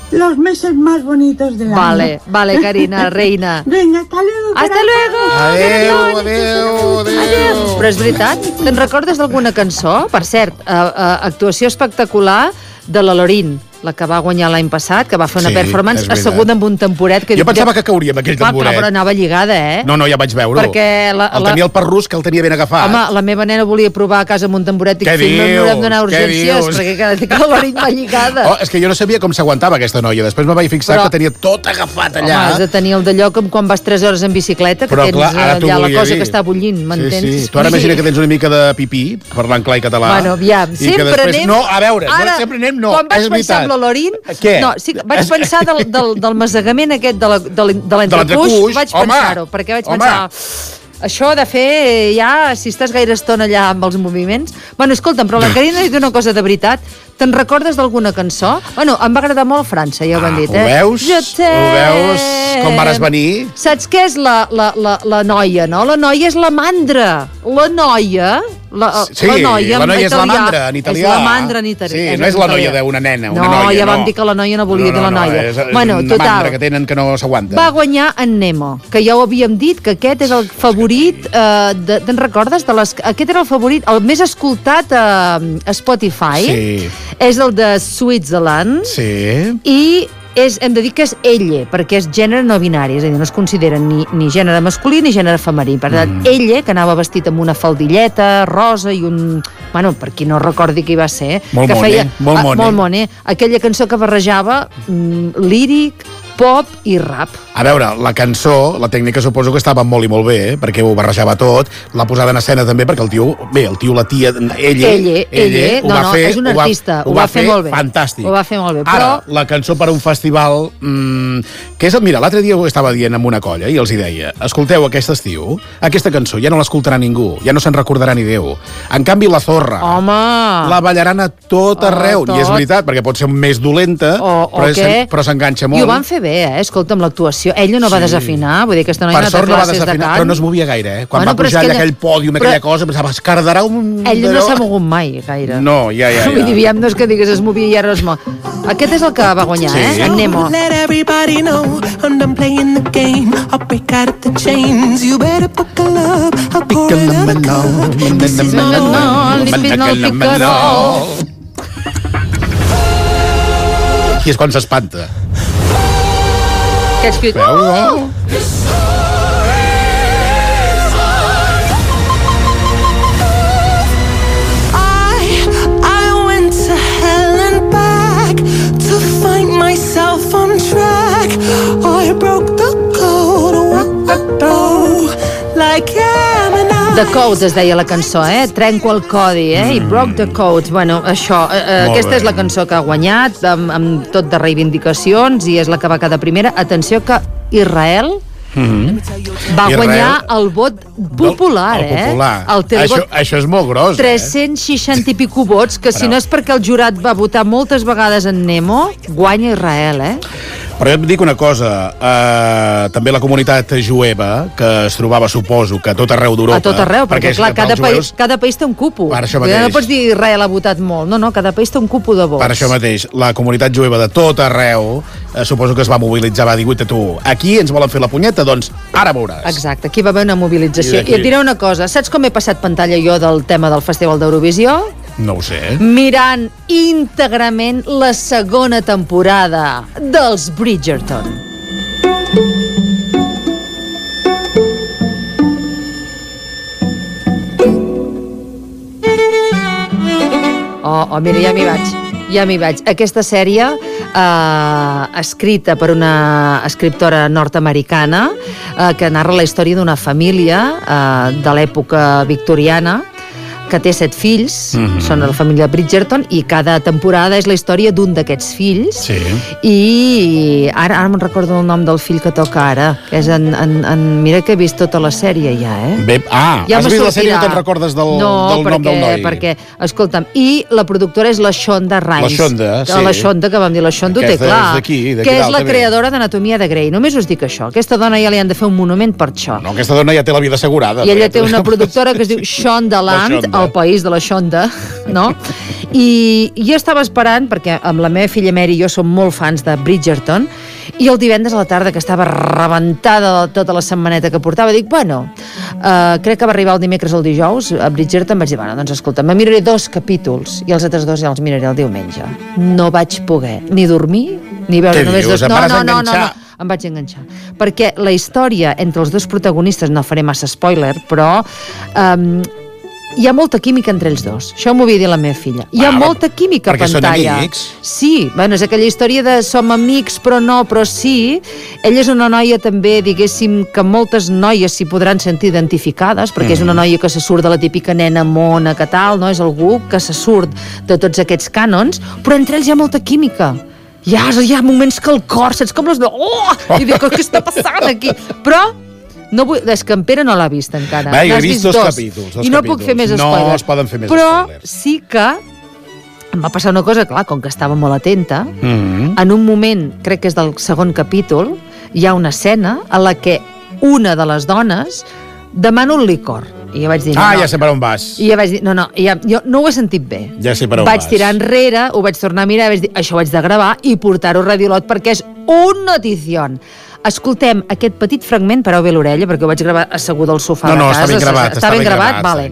los meses más bonitos del año. Vale, vale, Carina, reina. Venga, hasta luego. Hasta luego. Adéu, adéu, adéu. Però és veritat, te'n recordes d'alguna cançó? Per cert, uh, uh, actuació espectacular de la Lorin, la que va guanyar l'any passat, que va fer una Sí, performance és veritat. asseguda amb un tamboret. Que Jo pensava que cauria amb aquell Clar, tamboret. Però anava lligada, eh? No, no, ja vaig veure-ho. Perquè la- el la- tenia el perrús, que el tenia ben agafat. Home, la meva nena volia provar a casa amb un tamboret i Què dic, no, no dius? hem d'anar a Què urgències, dius? perquè cada que la Lorin va lligada. Oh, és que jo no sabia com s'aguantava aquesta noia. Després me vaig fixar Però- que tenia tot agafat Home, allà. has de tenir el d'allò com quan vas tres hores en bicicleta, que Però, tens clar, ara t'ho allà la volia cosa dir. que està bullint, m'entens? Sí, sí. Tu ara imagina que tens una mica de pipí, parlant clar i català. Bueno, aviam, i sempre que després... anem... No, a veure, Ara, no, sempre anem, no, quan vaig és pensar veritat. en la Lorin... Què? No, sí, vaig pensar del, del, del masegament aquest de la- de l'en- de l'entrecuix, l'entrecuix, vaig home, pensar-ho, perquè vaig home. pensar... Això de fer ja, si estàs gaire estona allà amb els moviments... Bueno, escolta'm, però la Carina ha dit una cosa de veritat. Te'n recordes d'alguna cançó? Bueno, em va agradar molt França, ja ho hem dit, Ho eh? veus? Jo Ho veus com vares venir? Saps què és la, la, la, la noia, no? La noia és la mandra. La noia... La, Sí, la noia, la en noia és la italià. mandra, en italià. És la mandra en italià. Sí, no és la noia d'una nena, una no, noia, ja vam no. dir que la noia no volia No, no, dir la no, noia. és, és bueno, una total. mandra que tenen que no s'aguanta. Va guanyar en Nemo, que ja ho havíem dit, que aquest és el favorit, eh, de, te'n recordes? De les, aquest era el favorit, el més escoltat a, a Spotify. Sí. És el de Switzerland. Sí. I és, hem de dir que és ella, perquè és gènere no binari, és a dir, no es considera ni, ni gènere masculí ni gènere femení. Per tant, mm. ella, que anava vestit amb una faldilleta rosa i un... Bueno, per qui no recordi qui va ser... Molt que moner, feia, molt ah, moner. molt moner. Aquella cançó que barrejava mm, líric, pop i rap. A veure, la cançó, la tècnica suposo que estava molt i molt bé, eh? Perquè ho barrejava tot, la posada en escena també, perquè el tio, bé, el tio, la tia, ella, Ella, ella, ho no, va no, fer, és un ho va- artista, ho va, fer, fantàstic. Ho va fer molt bé, Ara, però- la cançó per a un festival, mmm, que és, mira, l'altre dia ho estava dient amb una colla i els hi deia, escolteu, aquest estiu, aquesta cançó ja no l'escoltarà ningú, ja no se'n recordarà ni Déu. En canvi, la Zorra, Home! la ballaran a tot arreu, tot. i és veritat, perquè pot ser més dolenta, O, o però, és- què? però s'enganxa molt. I ho van fer bé, eh? Escolta'm, l'actuació. Ella no va Sí. desafinar, vull dir que aquesta noia Per no té sort no va classes de desafinar, cant. però no es movia gaire, eh? Quan Bueno, va però és pujar que allà ella- aquell pòdium, però- aquella cosa, pensava, es cardarà un... Ell no s'ha mogut mai, gaire. No, ja, ja, ja. Vull dir, aviam, no és que digues es movia i ara es mou. Aquest és el que va guanyar, Sí. eh? En Nemo. Let everybody know I'm done playing the game. I'll break out of the chains. You better buckle up. I'll pour it out the cup. This is my No, l'espina al picarol. I és quan s'espanta. Aquests crits... Veus, no? I, I went to hell and back to find myself on track. I broke the code, oh, like Eminem. The Code es deia la cançó, eh? Trenco el codi, eh? I broke the code. Bueno, això, eh, eh, Molt aquesta bé. és la cançó que ha guanyat, amb, amb tot de reivindicacions, i és la que va quedar primera. Atenció que Israel Mm-hmm. va Israel- guanyar el vot popular, el eh? popular. El té el Això, vot això és molt gros, eh? tres-cents seixanta i pico vots, que si Però- no és perquè el jurat va votar moltes vegades en Nemo, guanya Israel, eh? Però jo et dic una cosa, eh, també la comunitat jueva, que es trobava, suposo, que a tot arreu d'Europa... A tot arreu, perquè, és clar, que cada, els país, jueus, cada país té un cupo. Per això Vull dir, mateix. no pots dir Israel ha votat molt. No, no, cada país té un cupo de vots. Per això mateix, la comunitat jueva de tot arreu, eh, suposo que es va mobilitzar, va dir, guaita tu, aquí ens volen fer la punyeta, doncs ara veuràs. Exacte, aquí va haver una mobilització. I I, d'aquí- et diré una cosa, saps com he passat pantalla jo del tema del Festival d'Eurovisió? No ho sé. Mirant íntegrament la segona temporada dels Bridgerton. Oh, oh, mira, ja m'hi vaig. Ja m'hi vaig. Aquesta sèrie, eh, escrita per una escriptora nord-americana, eh, que narra la història d'una família eh, de l'època victoriana, que té set fills, Mhm. són la família Bridgerton, i cada temporada és la història d'un d'aquests fills. Sí. I ara, ara me'n recordo el nom del fill que toca ara, que és en, en, en... Mira que he vist tota la sèrie ja, eh? Bé, ah, Ja has me vist la sèrie i sortirà. no te'n recordes del, no, del perquè, nom del noi? perquè, escolta'm, i la productora és la Shonda Rhimes. La Shonda, sí. La Shonda, que vam dir, la Shonda ho té Aquesta és clar. d'aquí, d'aquí que és dalt, la també. creadora d'Anatomia de Grey. Només us dic això. Aquesta dona ja li han de fer un monument per això. No, aquesta dona ja té la vida assegurada. I ella perquè- té una productora que es diu Shondaland, La Shonda. El país de la Xonda, no? I, i jo estava esperant, perquè amb la meva filla Mary i jo som molt fans de Bridgerton, i el divendres a la tarda, que estava rebentada de tota la setmaneta que portava, dic, bueno, uh, crec que va arribar el dimecres o el dijous, a Bridgerton vaig dir, bueno, doncs escolta, me miraré dos capítols, i els altres dos ja els miraré el diumenge. No vaig poder ni dormir, ni veure només dos... No, no, no, no, no, em vaig enganxar. Perquè la història entre els dos protagonistes, no faré massa spoiler, però... Um, hi ha molta química entre ells dos. Això m'ho havia dit la meva filla. Hi ha ah, molta química a pantalla. Perquè són amics? Sí, bueno, és aquella història de som amics però no, però sí. Ella és una noia també, diguéssim, que moltes noies s'hi podran sentir identificades, perquè mm. és una noia que se surt de la típica nena mona que tal, no? És algú que se surt de tots aquests cànons, però entre ells hi ha molta química. Hi ha, hi ha moments que el cor, saps com les veu? Oh! I dic, què està passant aquí? Però... No vull, és que en Pere no l'ha vist encara. Va, jo he vist dos, dos capítols. Dos I no capítols. puc fer més spoilers. No es poden fer més Però spoilers. Però sí que em va passar una cosa, clar, com que estava molt atenta, mm-hmm. en un moment, crec que és del segon capítol, hi ha una escena en la que una de les dones demana un licor. I jo vaig dir... No, ah, no. ja sé per on vas. I jo vaig dir, no, no, ja, jo no ho he sentit bé. Ja sé per on vaig vas. tirar enrere, ho vaig tornar a mirar, vaig dir, això ho haig de gravar i portar-ho a Radiolot perquè és un notición. Escoltem aquest petit fragment, pareu bé l'orella, perquè ho vaig gravar asseguda al sofà no, no, de casa. No, no, està ben gravat. Està ben gravat? gravat? Vale.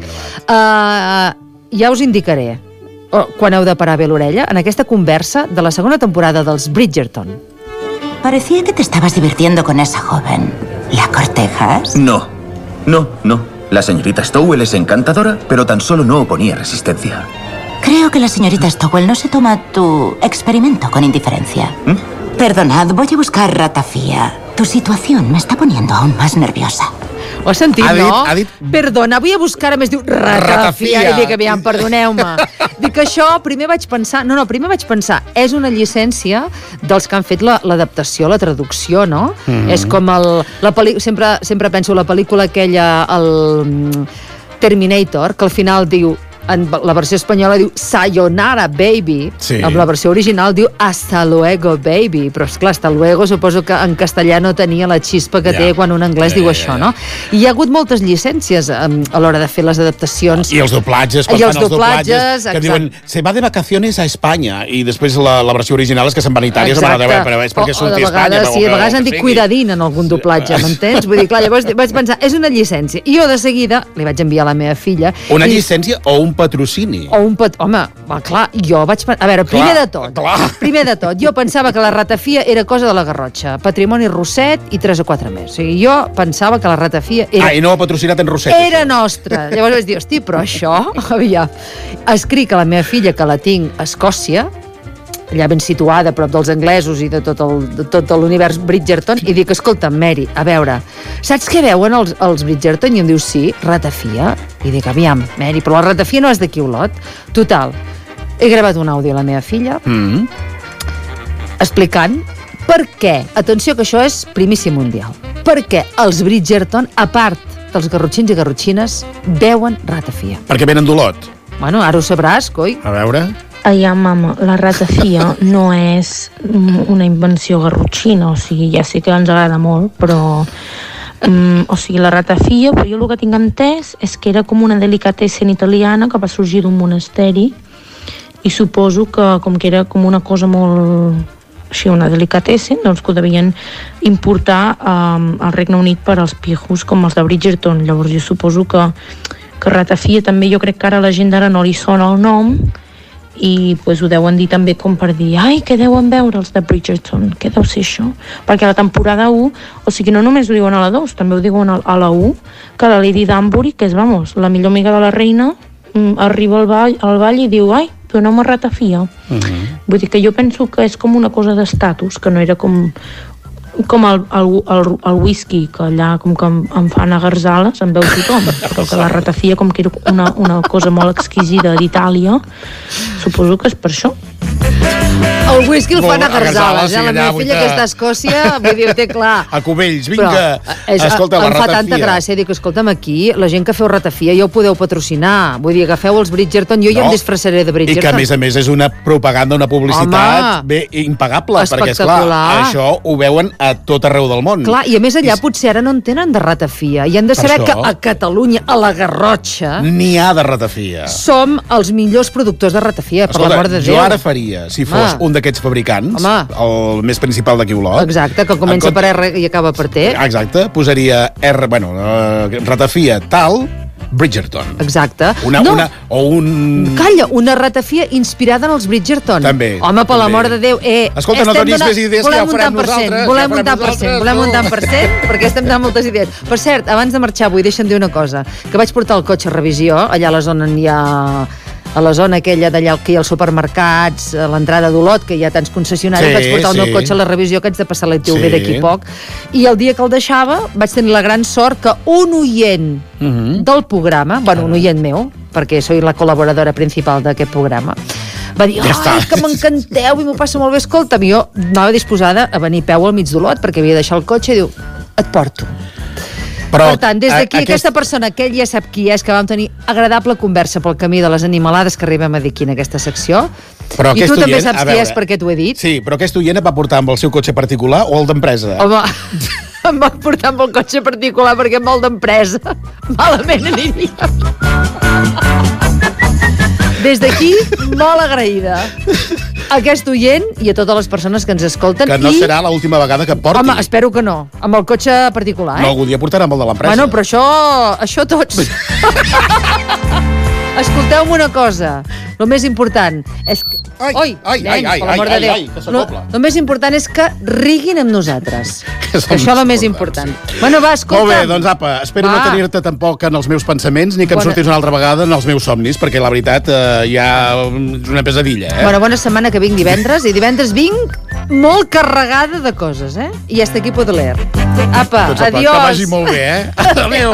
Uh, ja us indicaré, quan heu de parar bé l'orella, en aquesta conversa de la segona temporada dels Bridgerton. Parecía que te estabas divirtiendo con esa joven. ¿La cortejas? No, no, no. La señorita Stowell es encantadora, pero tan solo no oponía resistencia. Creo que la señorita Stowell no se toma tu experimento con indiferencia. ¿Mm? Perdonad, voy a buscar ratafia. Tu situación me está poniendo aún más nerviosa. Ho has sentit, ha dit, no? Ha dit... Perdona, vull a buscar, a més diu ratafia. I dic, aviam, perdoneu-me. Dic això, primer vaig pensar... No, no, primer vaig pensar, és una llicència dels que han fet l'adaptació, la, la traducció, no? Mm-hmm. És com el... La pel·li... sempre, sempre penso la pel·lícula aquella, el Terminator, que al final diu... En la versió espanyola diu Sayonara, baby. Sí. En la versió original diu Hasta luego, baby. Però, esclar, hasta luego suposo que en castellà no tenia la xispa que ja. té quan un anglès ja, diu ja, això, ja. no? I hi ha hagut moltes llicències um, a l'hora de fer les adaptacions. I els doblatges, quan I els fan els doblatges, doblatges que diuen, se va de vacaciones a Espanya, i després la, la versió original és que se'n van a Itàlia, se'n van a però és perquè surti a Espanya. Sí, a vegades han dit cuidadín en algun doblatge, m'entens? Vull dir, clar, llavors vaig pensar, és una llicència. I jo de seguida li vaig enviar a la meva filla. Una i... llicència o un patrocini? O un pat... Home, va, clar, jo vaig... A veure, primer clar, de tot, clar. primer de tot, jo pensava que la ratafia era cosa de la Garrotxa, patrimoni Rosset i tres o quatre més. O sigui, jo pensava que la ratafia era... Ah, i no ha patrocinat en Rosset. Era això. Nostra. Llavors vaig dir, hosti, però això... Aviam, escric a la meva filla, que la tinc a Escòcia, allà ben situada, a prop dels anglesos i de tot el, de tot l'univers Bridgerton, i dic, escolta, Mary, a veure, saps què veuen els, els Bridgerton? I em diu, sí, ratafia. I dic, aviam, Mary, però la ratafia no és d'aquí Olot. Total, he gravat un àudio a la meva filla mm. explicant per què, atenció que això és primícia mundial, per què els Bridgerton, a part dels garrotxins i garrotxines, veuen ratafia. Perquè venen d'Olot. Bueno, ara ho sabràs, coi. A veure... Ja, mama, la ratafia no és una invenció garrotxina, o sigui, ja sé que ens agrada molt, però... Um, o sigui, la ratafia, però jo el que tinc entès és que era com una delicatessen italiana que va sorgir d'un monasteri, i suposo que, com que era com una cosa molt... així, una delicatessen, doncs que ho devien importar um, al Regne Unit per als pijos com els de Bridgerton. Llavors jo suposo que, que ratafia també, jo crec que ara a la gent d'ara no li sona el nom, i pues, ho deuen dir també com per dir ai, què deuen veure els de Bridgerton, què deu ser això? Perquè a la temporada u, o sigui, no només ho diuen a la dos, també ho diuen a la u, que la Lady Danbury, que és, vamos, la millor amiga de la reina, arriba al ball, al ball i diu, ai, doneu-me ratafia. Uh-huh. Vull dir que jo penso que és com una cosa d'estatus, que no era com com el, el, el, el whisky, que allà com que em, em fan agarzales, em veu tothom, però que la ratafia com que era una, una cosa molt exquisida d'Itàlia, suposo que és per això. El whisky el fan a Molt- a Garzales, Garzales, eh? La sí, meva allà, filla vull que que- està a Escòcia, vull dir, ho té clar. A Cubells, vinga. Però, és, Escolta, la em fa tanta ratafia. gràcia, dic, escolta'm, aquí, la gent que feu ratafia ja ho podeu patrocinar. Vull dir, agafeu els Bridgerton, jo ja No. em disfressaré de I Bridgerton. que, a més a més, és una propaganda, una publicitat Home. bé impagable, perquè, esclar, Espectacular. això ho veuen a tot arreu del món. Clar, i a més allà potser ara no en tenen de ratafia. I han de Per saber això. que a Catalunya, a la Garrotxa, N'hi ha de ratafia. som els millors productors de ratafia, per Escolta, l'amor de Déu. jo ara faria, si fos Home. un d'aquests fabricants, Home. el més principal d'aquí a Olot. Exacte, que comença en per R i acaba per T. Exacte, posaria R, bueno, uh, ratafia tal, Bridgerton. Exacte. Una, No. una, o un... Calla, una ratafia inspirada en els Bridgerton. També, Home, per també. l'amor de Déu. Eh, Escolta, no estem donis donant- més idees, que volem ja ho un farem tant per cent, nosaltres, Volem ja un farem tant per cent, nosaltres, volem un tu. tant per cent, perquè estem donant moltes idees. Per cert, abans de marxar avui, deixa'm dir una cosa, que vaig portar el cotxe a revisió, allà a la zona on hi ha a la zona aquella d'allà que hi ha els supermercats, a l'entrada d'Olot, que hi ha tants concessionaris, Sí, vaig portar el sí. meu cotxe a la revisió, que haig de passar la I T V Sí. d'aquí poc, i el dia que el deixava vaig tenir la gran sort que un oient Mhm. del programa, bueno, un oient meu, perquè soy la col·laboradora principal d'aquest programa, va dir, Ja ai, està. que m'encanteu i m'ho passo molt bé. Escolta, jo anava disposada a venir a peu al mig d'Olot perquè havia de deixar el cotxe i diu, et porto. Però, per tant, des a- d'aquí, aquest- aquesta persona, que ell ja sap qui és, que vam tenir agradable conversa pel camí de les animalades que arribem a dir aquí en aquesta secció, Però i aquest tu també oient, saps a qui veure, és perquè t'ho he dit. Sí, però aquest oient et va portar amb el seu cotxe particular o el d'empresa? Home, em va portar amb el cotxe particular perquè amb el d'empresa malament aniria. Des d'aquí, molt agraïda a aquest oient i a totes les persones que ens escolten. Que no i... serà l'última vegada que et porti. Home, espero que no, amb el cotxe particular, eh? No, algun dia portarà amb el de l'empresa. Bueno, però això, això tots. Escolteu-me una cosa. El més important és que... Ai, Oi, ai, nens, ai, ai, per l'amor ai, de Déu. ai, que Lo, s'acopla. el més important és que riguin amb nosaltres. Que Que som això és el més importants. important. Bueno, va, escolta'm. Molt bé, doncs apa, espero Va. no tenir-te tampoc en els meus pensaments ni que em Bona- sortis una altra vegada en els meus somnis, perquè la veritat eh, ja és una pesadilla, eh? Bueno, bona setmana, que vinc divendres, i divendres vinc molt carregada de coses, eh? I hasta aquí puedo leer. Apa, Doncs apa, adiós. que vagi molt bé, eh? Adéu.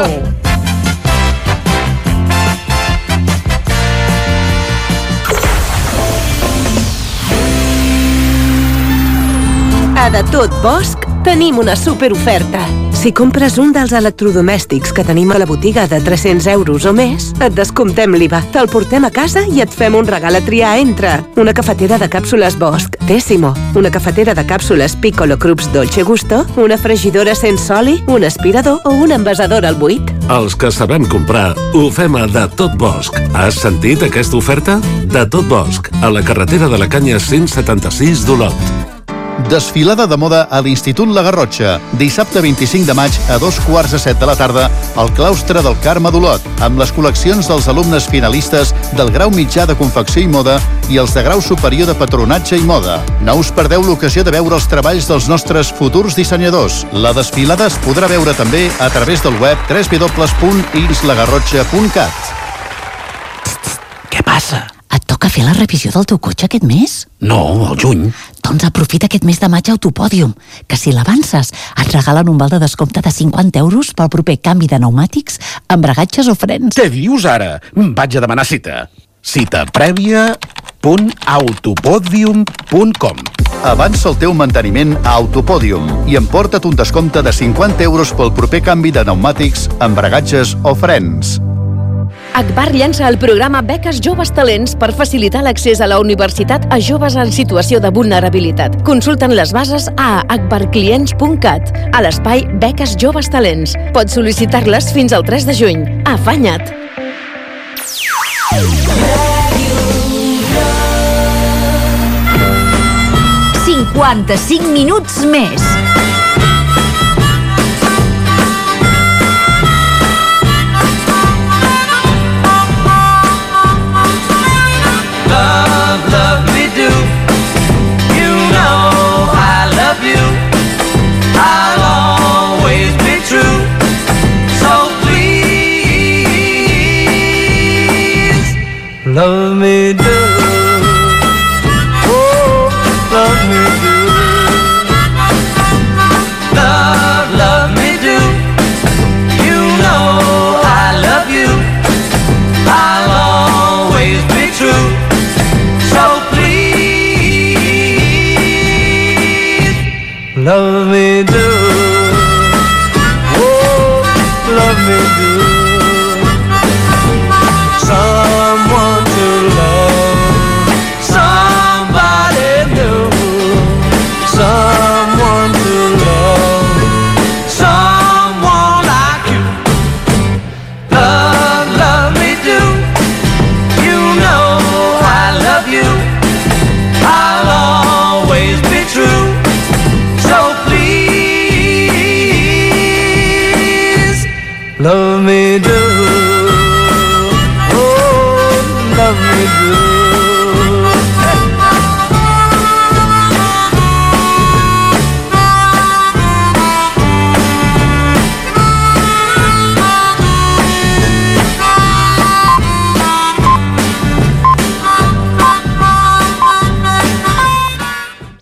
A De Tot Bosc tenim una superoferta. Si compres un dels electrodomèstics que tenim a la botiga de tres-cents euros o més, et descomptem l'I V A. Te'l portem a casa i et fem un regal a triar entre una cafetera de càpsules Bosch Tessimo, una cafetera de càpsules Piccolo Krups Dolce Gusto, una fregidora sense oli, un aspirador o un envasador al buit. Els que sabem comprar ho fem a De Tot Bosc. Has sentit aquesta oferta? De Tot Bosc, a la carretera de la Canya cent setanta-sis d'Olot. Desfilada de moda a l'Institut La Garrotxa. Dissabte vint-i-cinc de maig a dos quarts de set de la tarda al claustre del Carme d'Olot, amb les col·leccions dels alumnes finalistes del grau mitjà de confecció i moda i els de grau superior de patronatge i moda. No us perdeu l'ocasió de veure els treballs dels nostres futurs dissenyadors. La desfilada es podrà veure també a través del web w w w punt inslagarrotxa punt cat. Què passa? Et toca fer la revisió del teu cotxe aquest mes? No, al juny. Doncs aprofita aquest mes de maig Autopòdium, que si l'avances et regalen un val de descompte de cinquanta euros pel proper canvi de pneumàtics, embragatges o frens. Què dius ara? Vaig a demanar cita. Cita prèvia punt autopodium punt com. Avança el teu manteniment a Autopòdium i emporta't un descompte de cinquanta euros pel proper canvi de pneumàtics, embragatges o frens. Agbar llança el programa Beques Joves Talents per facilitar l'accés a la universitat a joves en situació de vulnerabilitat. Consulten les bases a agbarclients punt cat, a l'espai Beques Joves Talents. Pots sol·licitar-les fins al tres de juny. Afanya't! cinquanta-cinc minuts més. Love, love me do. You know I love you. I'll always be true. So please, love me do. Oh, love me do. Love, love me do. You know I love you. I'll always be true. So please, good.